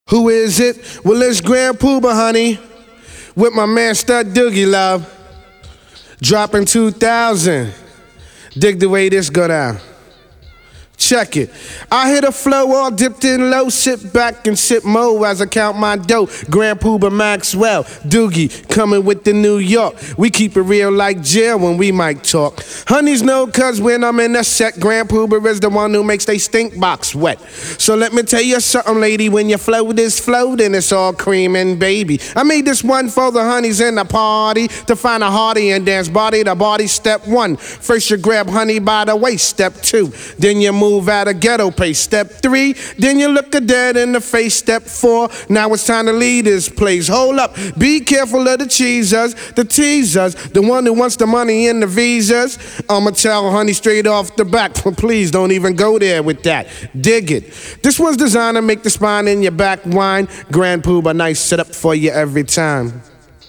Who is it? Well, it's Grand Puba, honey, with my man Stud Doogie, love. Dropping 2,000. Dig the way this go down. Check it. I hit a flow all dipped in low. Sit back and sip mo as I count my dough. Grand Puba Maxwell, Doogie, coming with the New York. We keep it real like jail when we might talk. Honeys know cause when I'm in the set, Grand Puba is the one who makes they stink box wet. So let me tell you something, lady, when your flow is floating, it's all cream and baby. I made this one for the honeys in the party to find a hearty and dance body to body. Step one, first you grab honey by the waist. Step two, then you move at a ghetto pace. Step three, then you look a dead in the face. Step four, now it's time to leave this place. Hold up, be careful of the cheesers, the teasers, the one who wants the money and the visas. I'ma tell honey straight off the back, please don't even go there with that. Dig it. This one's designed to make the spine in your back whine. Grand Puba, nice setup for you every time.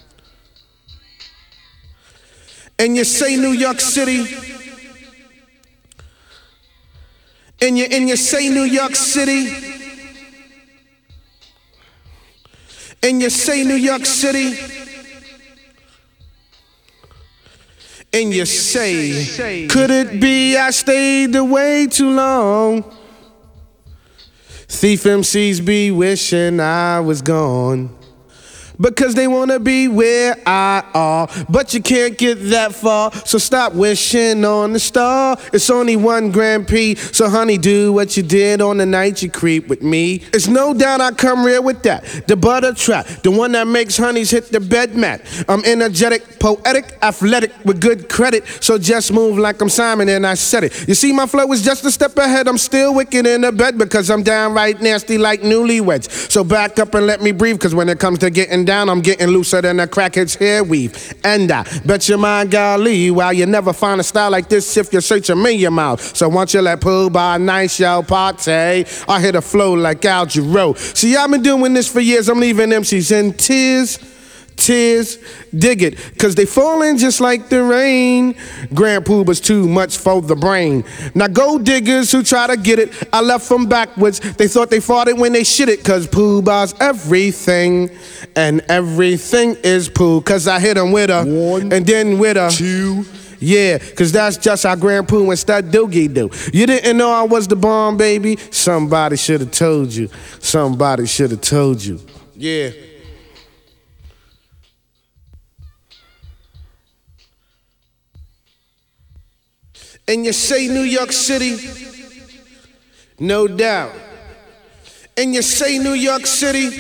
And you say New York City, and you say New York City, and you say New York City, and you say, could it be I stayed away too long? Thief MCs be wishing I was gone, because they wanna be where I are, but you can't get that far, so stop wishing on the star. It's only one Grand P, so honey, do what you did on the night you creep with me. It's no doubt I come real with that, the butter trap, the one that makes honeys hit the bed mat. I'm energetic, poetic, athletic, with good credit, so just move like I'm Simon and I said it. You see my flow is just a step ahead, I'm still wicked in the bed because I'm downright nasty like newlyweds. So back up and let me breathe, cause when it comes to getting down, I'm getting looser than a crackhead's hair weave. And I bet your mind, golly, while you never find a style like this if you search a million miles. So once you let Puba nice yo party, I hit a flow like Al Jarreau. See, I've been doing this for years, I'm leaving MCs in tears. Tears, dig it, cause they falling just like the rain. Grand Puba's too much for the brain. Now gold diggers who try to get it, I left them backwards. They thought they fought it when they shit it, cause Puba's everything, and everything is Pooh. Cause I hit them with a one, and then with a two. Yeah, cause that's just how Grand Puba and Stud Doogie do. You didn't know I was the bomb, baby? Somebody should have told you. Somebody should have told you. Yeah. And you say New York City, no doubt. And you say New York City,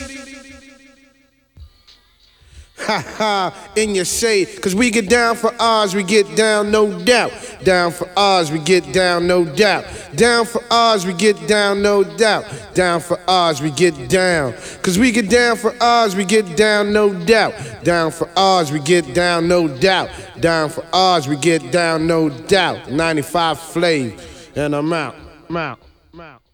ha ha. And you say, cause we get down for ours, we get down, no doubt. Down for ours, we get down, no doubt. Down for ours, we get down, no doubt. Down for ours, we get down. Cause we get down for ours, we get down, no doubt. Down for ours, we get down, no doubt. Down for ours, we get down, no doubt. 95 Flav, and I'm out.